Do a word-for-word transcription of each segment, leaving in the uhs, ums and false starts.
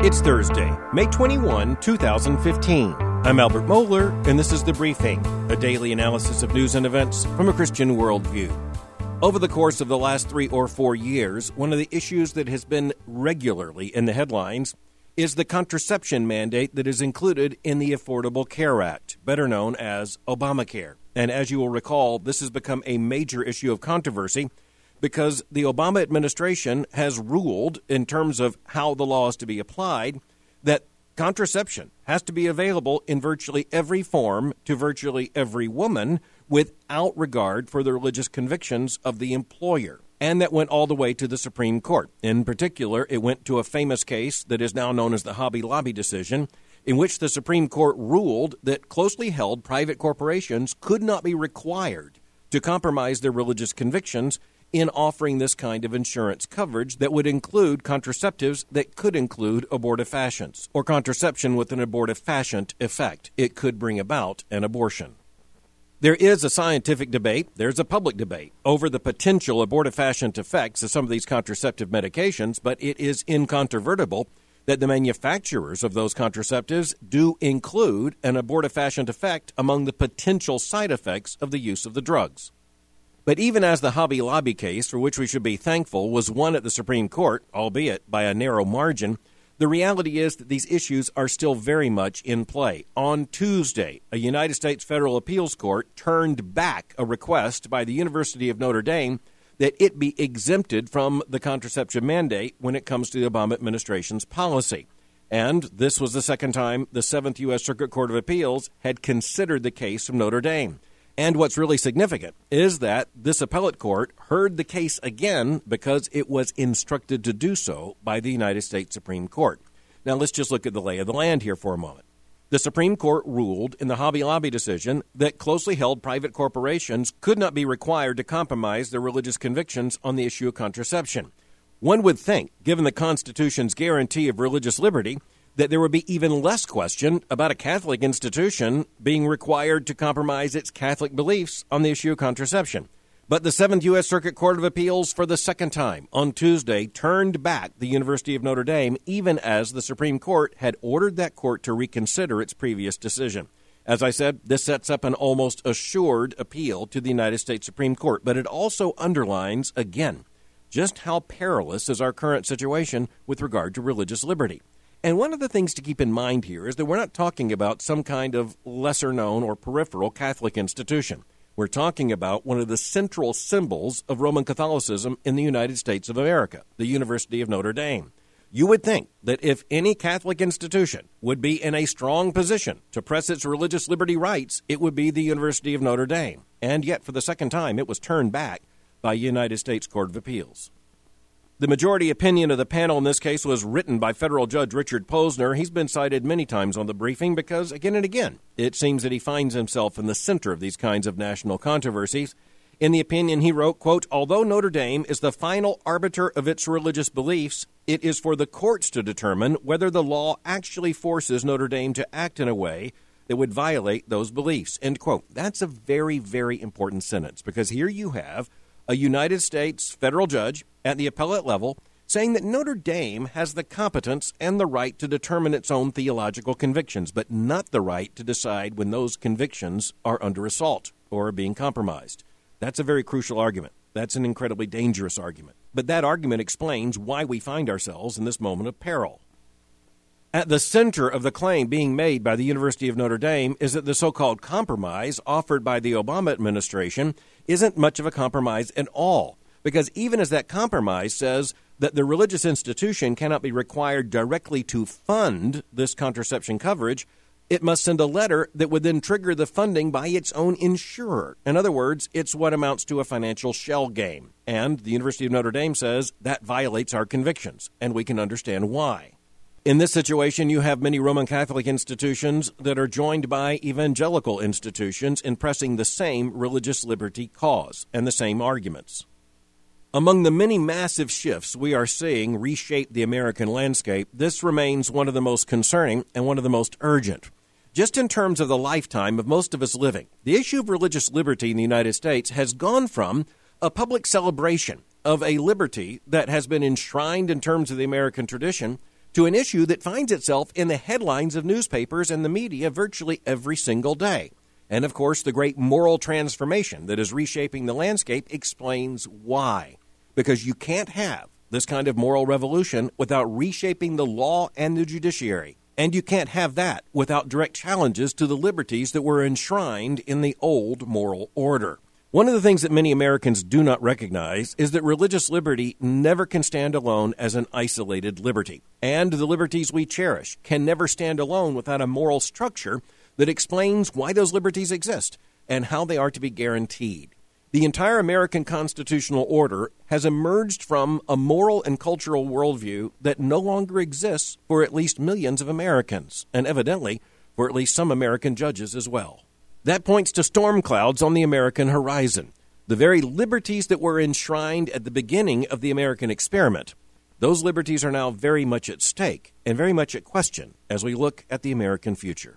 It's Thursday, May twenty-first, twenty fifteen. I'm Albert Mohler, and this is The Briefing, a daily analysis of news and events from a Christian worldview. Over the course of the last three or four years, one of the issues that has been regularly in the headlines is the contraception mandate that is included in the Affordable Care Act, better known as Obamacare. And as you will recall, this has become a major issue of controversy because the Obama administration has ruled, in terms of how the law is to be applied, that contraception has to be available in virtually every form to virtually every woman without regard for the religious convictions of the employer. And that went all the way to the Supreme Court. In particular, it went to a famous case that is now known as the Hobby Lobby decision, in which the Supreme Court ruled that closely held private corporations could not be required to compromise their religious convictions in offering this kind of insurance coverage that would include contraceptives that could include abortifacients, or contraception with an abortifacient effect. It could bring about an abortion. There is a scientific debate, there's a public debate, over the potential abortifacient effects of some of these contraceptive medications, but it is incontrovertible that the manufacturers of those contraceptives do include an abortifacient effect among the potential side effects of the use of the drugs. But even as the Hobby Lobby case, for which we should be thankful, was won at the Supreme Court, albeit by a narrow margin, the reality is that these issues are still very much in play. On Tuesday, a United States federal appeals court turned back a request by the University of Notre Dame that it be exempted from the contraception mandate when it comes to the Obama administration's policy. And this was the second time the Seventh U S Circuit Court of Appeals had considered the case from Notre Dame. And what's really significant is that this appellate court heard the case again because it was instructed to do so by the United States Supreme Court. Now, let's just look at the lay of the land here for a moment. The Supreme Court ruled in the Hobby Lobby decision that closely held private corporations could not be required to compromise their religious convictions on the issue of contraception. One would think, given the Constitution's guarantee of religious liberty, that there would be even less question about a Catholic institution being required to compromise its Catholic beliefs on the issue of contraception. But the Seventh U S Circuit Court of Appeals, for the second time on Tuesday, turned back the University of Notre Dame, even as the Supreme Court had ordered that court to reconsider its previous decision. As I said, this sets up an almost assured appeal to the United States Supreme Court, but it also underlines, again, just how perilous is our current situation with regard to religious liberty. And one of the things to keep in mind here is that we're not talking about some kind of lesser-known or peripheral Catholic institution. We're talking about one of the central symbols of Roman Catholicism in the United States of America, the University of Notre Dame. You would think that if any Catholic institution would be in a strong position to press its religious liberty rights, it would be the University of Notre Dame. And yet, for the second time, it was turned back by a United States Court of Appeals. The majority opinion of the panel in this case was written by federal judge Richard Posner. He's been cited many times on The Briefing because, again and again, it seems that he finds himself in the center of these kinds of national controversies. In the opinion, he wrote, quote, "Although Notre Dame is the final arbiter of its religious beliefs, it is for the courts to determine whether the law actually forces Notre Dame to act in a way that would violate those beliefs," end quote. That's a very, very important sentence because here you have a United States federal judge at the appellate level saying that Notre Dame has the competence and the right to determine its own theological convictions, but not the right to decide when those convictions are under assault or are being compromised. That's a very crucial argument. That's an incredibly dangerous argument. But that argument explains why we find ourselves in this moment of peril. At the center of the claim being made by the University of Notre Dame is that the so-called compromise offered by the Obama administration isn't much of a compromise at all, because even as that compromise says that the religious institution cannot be required directly to fund this contraception coverage, it must send a letter that would then trigger the funding by its own insurer. In other words, it's what amounts to a financial shell game. And the University of Notre Dame says that violates our convictions, and we can understand why. In this situation, you have many Roman Catholic institutions that are joined by evangelical institutions in pressing the same religious liberty cause and the same arguments. Among the many massive shifts we are seeing reshape the American landscape, this remains one of the most concerning and one of the most urgent. Just in terms of the lifetime of most of us living, the issue of religious liberty in the United States has gone from a public celebration of a liberty that has been enshrined in terms of the American tradition to an issue that finds itself in the headlines of newspapers and the media virtually every single day. And, of course, the great moral transformation that is reshaping the landscape explains why. Because you can't have this kind of moral revolution without reshaping the law and the judiciary. And you can't have that without direct challenges to the liberties that were enshrined in the old moral order. One of the things that many Americans do not recognize is that religious liberty never can stand alone as an isolated liberty. And the liberties we cherish can never stand alone without a moral structure that explains why those liberties exist and how they are to be guaranteed. The entire American constitutional order has emerged from a moral and cultural worldview that no longer exists for at least millions of Americans, and evidently for at least some American judges as well. That points to storm clouds on the American horizon, the very liberties that were enshrined at the beginning of the American experiment. Those liberties are now very much at stake and very much at question as we look at the American future.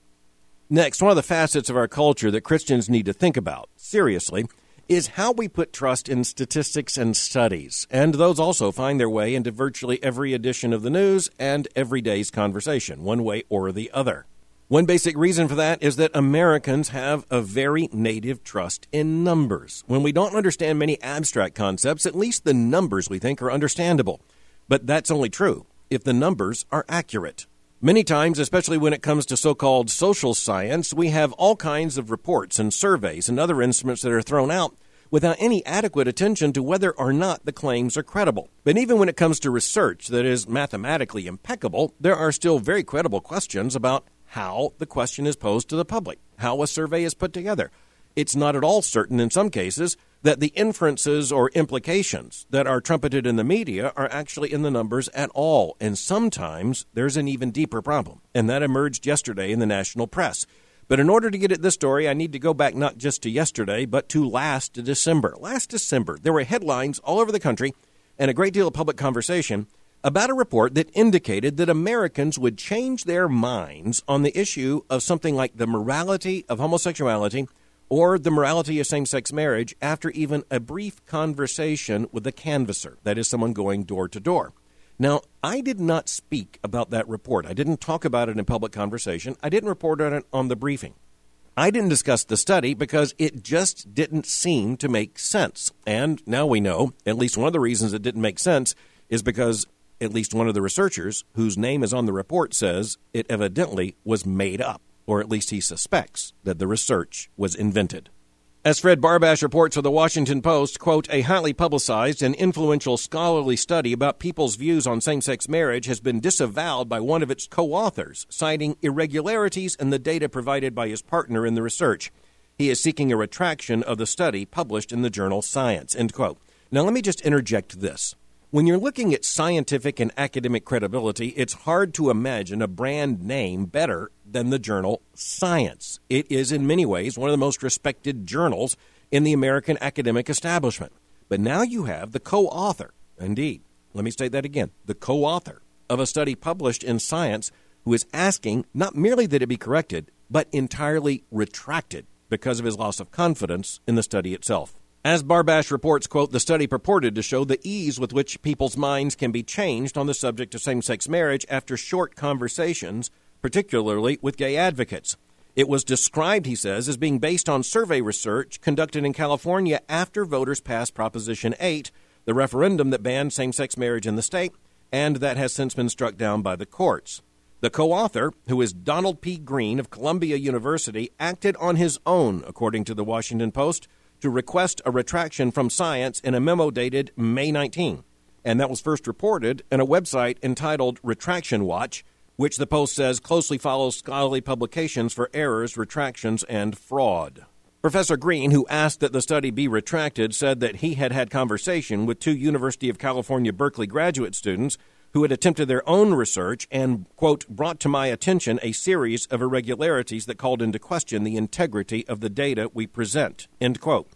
Next, one of the facets of our culture that Christians need to think about, seriously, is how we put trust in statistics and studies, and those also find their way into virtually every edition of the news and every day's conversation, one way or the other. One basic reason for that is that Americans have a very native trust in numbers. When we don't understand many abstract concepts, at least the numbers we think are understandable. But that's only true if the numbers are accurate. Many times, especially when it comes to so-called social science, we have all kinds of reports and surveys and other instruments that are thrown out without any adequate attention to whether or not the claims are credible. But even when it comes to research that is mathematically impeccable, there are still very credible questions about how the question is posed to the public, how a survey is put together. It's not at all certain in some cases that the inferences or implications that are trumpeted in the media are actually in the numbers at all. And sometimes there's an even deeper problem, and that emerged yesterday in the national press. But in order to get at this story, I need to go back not just to yesterday, but to last December. Last December, there were headlines all over the country and a great deal of public conversation about a report that indicated that Americans would change their minds on the issue of something like the morality of homosexuality or the morality of same-sex marriage after even a brief conversation with a canvasser, that is, someone going door to door. Now, I did not speak about that report. I didn't talk about it in public conversation. I didn't report on it on the briefing. I didn't discuss the study because it just didn't seem to make sense. And now we know, at least one of the reasons it didn't make sense is because at least one of the researchers whose name is on the report says it evidently was made up, or at least he suspects that the research was invented. As Fred Barbash reports for the Washington Post, quote, a highly publicized and influential scholarly study about people's views on same-sex marriage has been disavowed by one of its co-authors, citing irregularities in the data provided by his partner in the research. He is seeking a retraction of the study published in the journal Science, end quote. Now, let me just interject this. When you're looking at scientific and academic credibility, it's hard to imagine a brand name better than the journal Science. It is in many ways one of the most respected journals in the American academic establishment. But now you have the co-author, indeed, let me state that again, the co-author of a study published in Science who is asking not merely that it be corrected, but entirely retracted because of his loss of confidence in the study itself. As Barbash reports, quote, the study purported to show the ease with which people's minds can be changed on the subject of same-sex marriage after short conversations, particularly with gay advocates. It was described, he says, as being based on survey research conducted in California after voters passed Proposition eight, the referendum that banned same-sex marriage in the state, and that has since been struck down by the courts. The co-author, who is Donald P. Green of Columbia University, acted on his own, according to the Washington Post, to request a retraction from Science in a memo dated May nineteenth. And that was first reported in a website entitled Retraction Watch, which the Post says closely follows scholarly publications for errors, retractions, and fraud. Professor Green, who asked that the study be retracted, said that he had had conversation with two University of California, Berkeley graduate students who had attempted their own research and, quote, brought to my attention a series of irregularities that called into question the integrity of the data we present, end quote.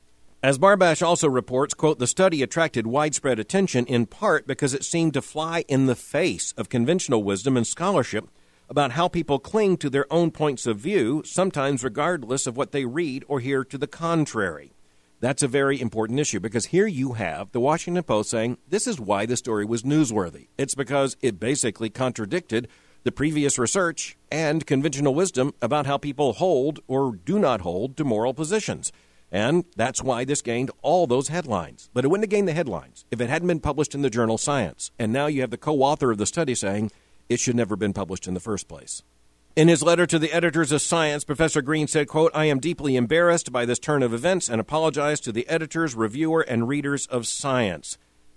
As Barbash also reports, quote, the study attracted widespread attention in part because it seemed to fly in the face of conventional wisdom and scholarship about how people cling to their own points of view, sometimes regardless of what they read or hear to the contrary. That's a very important issue because here you have the Washington Post saying this is why the story was newsworthy. It's because it basically contradicted the previous research and conventional wisdom about how people hold or do not hold to moral positions. And that's why this gained all those headlines. But it wouldn't have gained the headlines if it hadn't been published in the journal Science. And now you have the co-author of the study saying it should never have been published in the first place. In his letter to the editors of Science, Professor Green said, quote, "I am deeply embarrassed by this turn of events and apologize to the editors, reviewer, and readers of Science."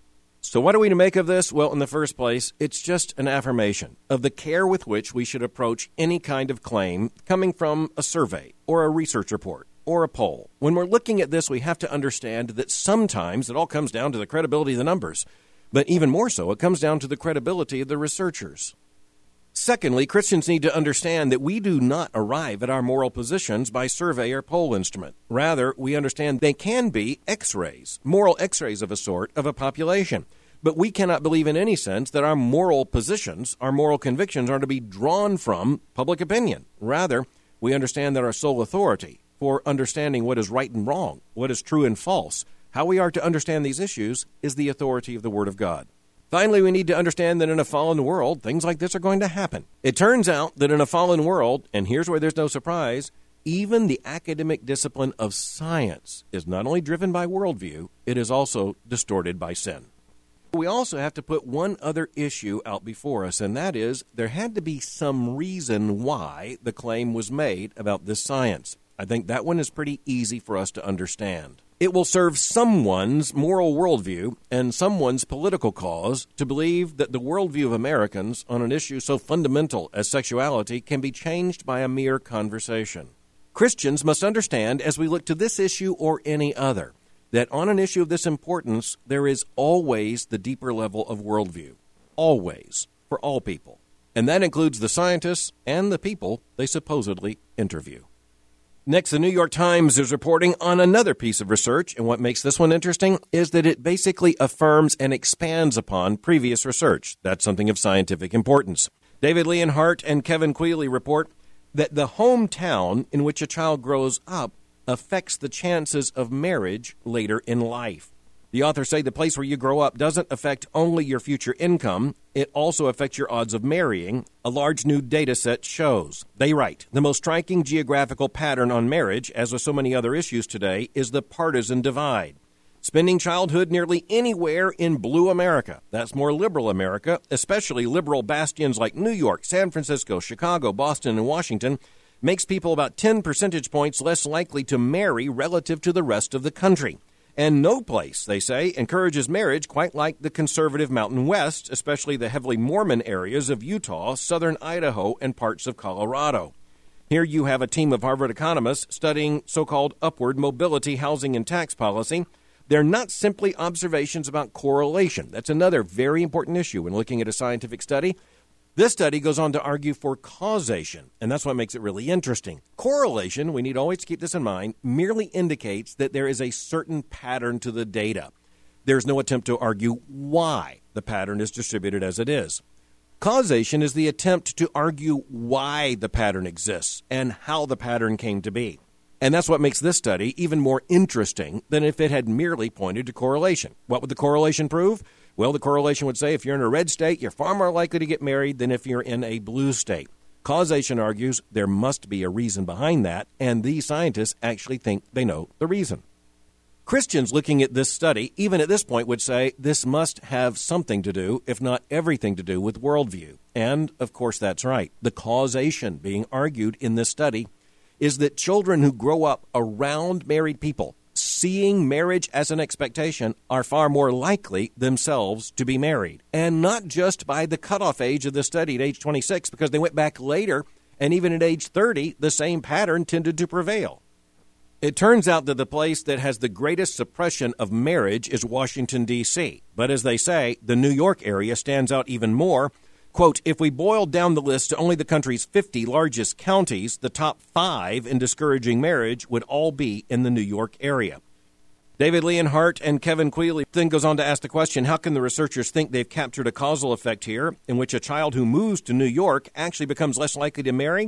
So what are we to make of this? Well, in the first place, it's just an affirmation of the care with which we should approach any kind of claim coming from a survey or a research report or a poll. When we're looking at this, we have to understand that sometimes it all comes down to the credibility of the numbers. But even more so, it comes down to the credibility of the researchers. Secondly, Christians need to understand that we do not arrive at our moral positions by survey or poll instrument. Rather, we understand they can be x-rays, moral x-rays of a sort, of a population. But we cannot believe in any sense that our moral positions, our moral convictions, are to be drawn from public opinion. Rather, we understand that our sole authority for understanding what is right and wrong, what is true and false, how we are to understand these issues, is the authority of the Word of God. Finally, we need to understand that in a fallen world, things like this are going to happen. It turns out that in a fallen world, and here's where there's no surprise, even the academic discipline of science is not only driven by worldview, it is also distorted by sin. We also have to put one other issue out before us, and that is there had to be some reason why the claim was made about this science. I think that one is pretty easy for us to understand. It will serve someone's moral worldview and someone's political cause to believe that the worldview of Americans on an issue so fundamental as sexuality can be changed by a mere conversation. Christians must understand, as we look to this issue or any other, that on an issue of this importance, there is always the deeper level of worldview. Always. For all people. And that includes the scientists and the people they supposedly interview. Next, the New York Times is reporting on another piece of research, and what makes this one interesting is that it basically affirms and expands upon previous research. That's something of scientific importance. David Leonhardt and Kevin Quealy report that the hometown in which a child grows up affects the chances of marriage later in life. The authors say the place where you grow up doesn't affect only your future income, it also affects your odds of marrying, a large new data set shows. They write, the most striking geographical pattern on marriage, as with so many other issues today, is the partisan divide. Spending childhood nearly anywhere in blue America, that's more liberal America, especially liberal bastions like New York, San Francisco, Chicago, Boston, and Washington, makes people about ten percentage points less likely to marry relative to the rest of the country. And no place, they say, encourages marriage quite like the conservative Mountain West, especially the heavily Mormon areas of Utah, southern Idaho, and parts of Colorado. Here you have a team of Harvard economists studying so-called upward mobility housing and tax policy. They're not simply observations about correlation. That's another very important issue when looking at a scientific study. This study goes on to argue for causation, and that's what makes it really interesting. Correlation, we need always to keep this in mind, merely indicates that there is a certain pattern to the data. There's no attempt to argue why the pattern is distributed as it is. Causation is the attempt to argue why the pattern exists and how the pattern came to be. And that's what makes this study even more interesting than if it had merely pointed to correlation. What would the correlation prove? Well, the correlation would say if you're in a red state, you're far more likely to get married than if you're in a blue state. Causation argues there must be a reason behind that, and these scientists actually think they know the reason. Christians looking at this study, even at this point, would say this must have something to do, if not everything to do, with worldview. And, of course, that's right. The causation being argued in this study is that children who grow up around married people, seeing marriage as an expectation, are far more likely themselves to be married. And not just by the cutoff age of the study at age twenty-six, because they went back later, and even at age thirty, the same pattern tended to prevail. It turns out that the place that has the greatest suppression of marriage is Washington, D C But as they say, the New York area stands out even more. Quote, if we boiled down the list to only the country's fifty largest counties, the top five in discouraging marriage would all be in the New York area. David Leonhardt and Kevin Quealy then goes on to ask the question, how can the researchers think they've captured a causal effect here in which a child who moves to New York actually becomes less likely to marry?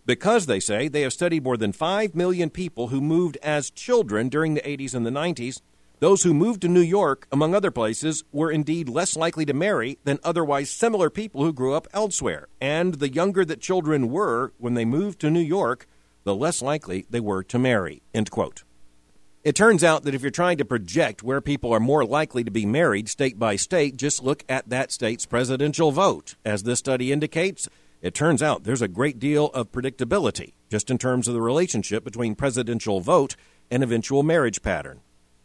because, they say, they have studied more than five million people who moved as children during the eighties and the nineties. Those who moved to New York, among other places, were indeed less likely to marry than otherwise similar people who grew up elsewhere. And the younger that children were when they moved to New York, the less likely they were to marry, end quote. It turns out that if you're trying to project where people are more likely to be married state by state, just look at that state's presidential vote. As this study indicates, it turns out there's a great deal of predictability just in terms of the relationship between presidential vote and eventual marriage pattern.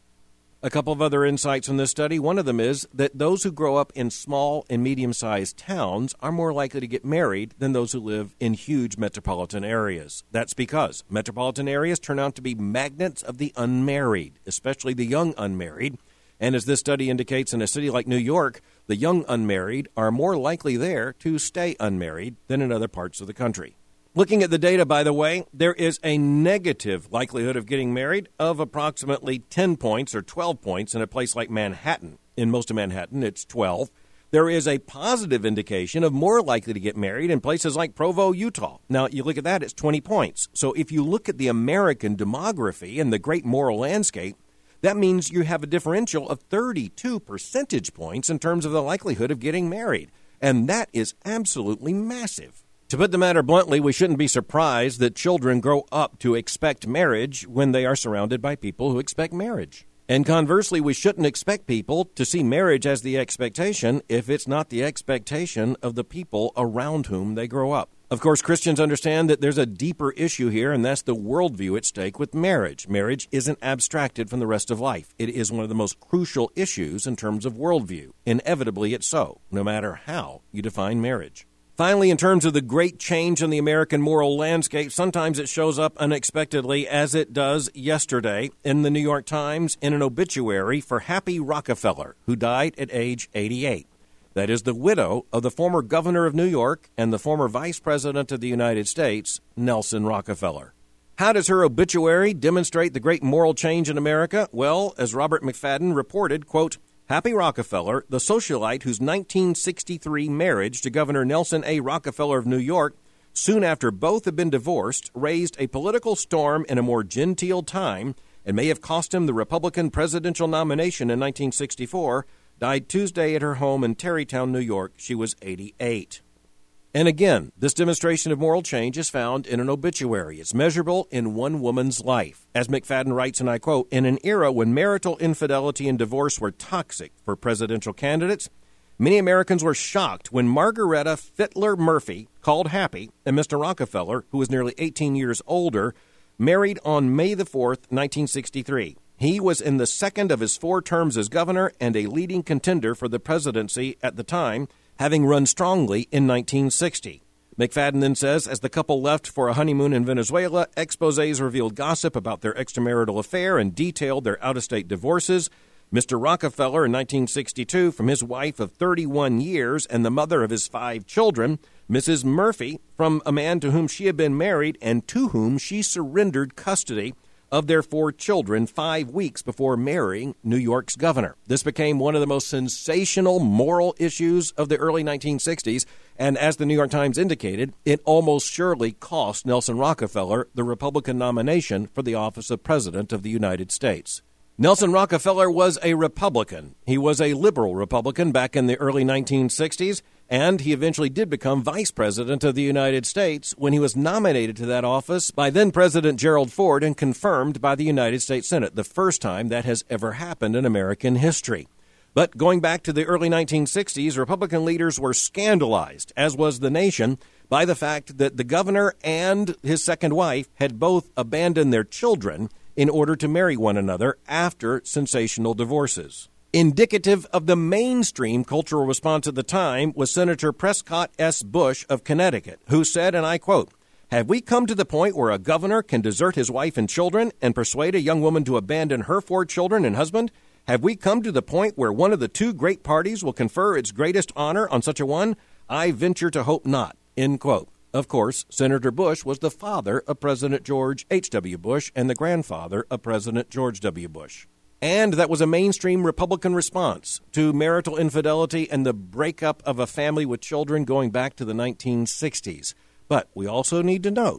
A couple of other insights from this study. One of them is that those who grow up in small and medium-sized towns are more likely to get married than those who live in huge metropolitan areas. That's because metropolitan areas turn out to be magnets of the unmarried, especially the young unmarried. And as this study indicates, in a city like New York, the young unmarried are more likely there to stay unmarried than in other parts of the country. Looking at the data, by the way, there is a negative likelihood of getting married of approximately ten points or twelve points in a place like Manhattan. In most of Manhattan, it's twelve. There is a positive indication of more likely to get married in places like Provo, Utah. Now, you look at that, it's twenty points. So if you look at the American demography and the great moral landscape, that means you have a differential of thirty-two percentage points in terms of the likelihood of getting married. And that is absolutely massive. To put the matter bluntly, we shouldn't be surprised that children grow up to expect marriage when they are surrounded by people who expect marriage. And conversely, we shouldn't expect people to see marriage as the expectation if it's not the expectation of the people around whom they grow up. Of course, Christians understand that there's a deeper issue here, and that's the worldview at stake with marriage. Marriage isn't abstracted from the rest of life. It is one of the most crucial issues in terms of worldview. Inevitably, it's so, no matter how you define marriage. Finally, in terms of the great change in the American moral landscape, sometimes it shows up unexpectedly, as it does yesterday in the New York Times in an obituary for Happy Rockefeller, who died at age eighty-eight. That is the widow of the former governor of New York and the former vice president of the United States, Nelson Rockefeller. How does her obituary demonstrate the great moral change in America? Well, as Robert McFadden reported, quote, Happy Rockefeller, the socialite whose nineteen sixty-three marriage to Governor Nelson A. Rockefeller of New York, soon after both had been divorced, raised a political storm in a more genteel time and may have cost him the Republican presidential nomination in nineteen sixty-four, died Tuesday at her home in Tarrytown, New York. She was eighty-eight. And again, this demonstration of moral change is found in an obituary. It's measurable in one woman's life. As McFadden writes, and I quote, in an era when marital infidelity and divorce were toxic for presidential candidates, many Americans were shocked when Margaretta Fittler Murphy, called Happy, and Mister Rockefeller, who was nearly eighteen years older, married on May the fourth, nineteen sixty-three. He was in the second of his four terms as governor and a leading contender for the presidency at the time, having run strongly in nineteen sixty. McFadden then says, as the couple left for a honeymoon in Venezuela, exposés revealed gossip about their extramarital affair and detailed their out-of-state divorces. Mister Rockefeller in nineteen sixty-two from his wife of thirty-one years and the mother of his five children, Missus Murphy, from a man to whom she had been married and to whom she surrendered custody of their four children five weeks before marrying New York's governor. This became one of the most sensational moral issues of the early nineteen sixties, and as the New York Times indicated, it almost surely cost Nelson Rockefeller the Republican nomination for the office of President of the United States. Nelson Rockefeller was a Republican. He was a liberal Republican back in the early nineteen sixties, and he eventually did become Vice President of the United States when he was nominated to that office by then-President Gerald Ford and confirmed by the United States Senate, the first time that has ever happened in American history. But going back to the early nineteen sixties, Republican leaders were scandalized, as was the nation, by the fact that the governor and his second wife had both abandoned their children in order to marry one another after sensational divorces. Indicative of the mainstream cultural response at the time was Senator Prescott S. Bush of Connecticut, who said, and I quote, "Have we come to the point where a governor can desert his wife and children and persuade a young woman to abandon her four children and husband? Have we come to the point where one of the two great parties will confer its greatest honor on such a one? I venture to hope not," end quote. Of course, Senator Bush was the father of President George H W. Bush and the grandfather of President George W. Bush. And that was a mainstream Republican response to marital infidelity and the breakup of a family with children going back to the nineteen sixties. But we also need to note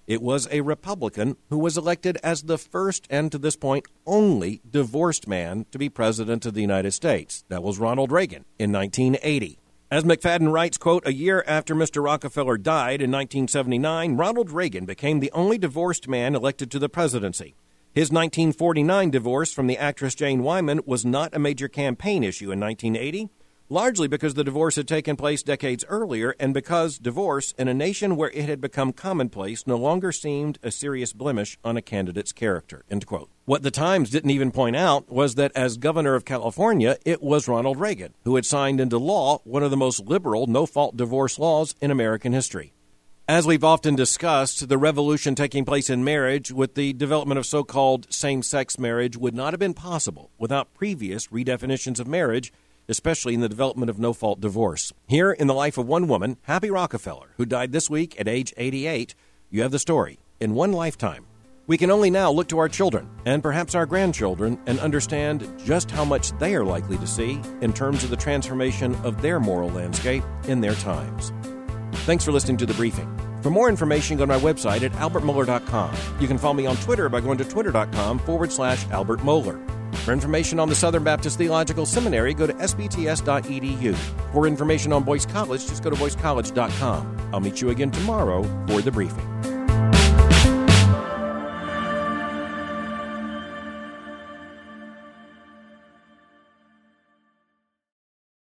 It was a Republican who was elected as the first and, to this point, only divorced man to be president of the United States. That was Ronald Reagan in nineteen eighty. As McFadden writes, quote, a year after Mister Rockefeller died in nineteen seventy-nine, Ronald Reagan became the only divorced man elected to the presidency. His nineteen forty-nine divorce from the actress Jane Wyman was not a major campaign issue in nineteen eighty, largely because the divorce had taken place decades earlier and because divorce, in a nation where it had become commonplace, no longer seemed a serious blemish on a candidate's character, end quote. What the Times didn't even point out was that as governor of California, it was Ronald Reagan who had signed into law one of the most liberal no-fault divorce laws in American history. As we've often discussed, the revolution taking place in marriage with the development of so-called same-sex marriage would not have been possible without previous redefinitions of marriage, especially in the development of no-fault divorce. Here in the life of one woman, Happy Rockefeller, who died this week at age eighty-eight, you have the story. In one lifetime, we can only now look to our children and perhaps our grandchildren and understand just how much they are likely to see in terms of the transformation of their moral landscape in their times. Thanks for listening to The Briefing. For more information, go to my website at albert mohler dot com. You can follow me on Twitter by going to twitter.com forward slash Albert Mohler. For information on the Southern Baptist Theological Seminary, go to s b t s dot e d u. For information on Boyce College, just go to boyce college dot com. I'll meet you again tomorrow for The Briefing.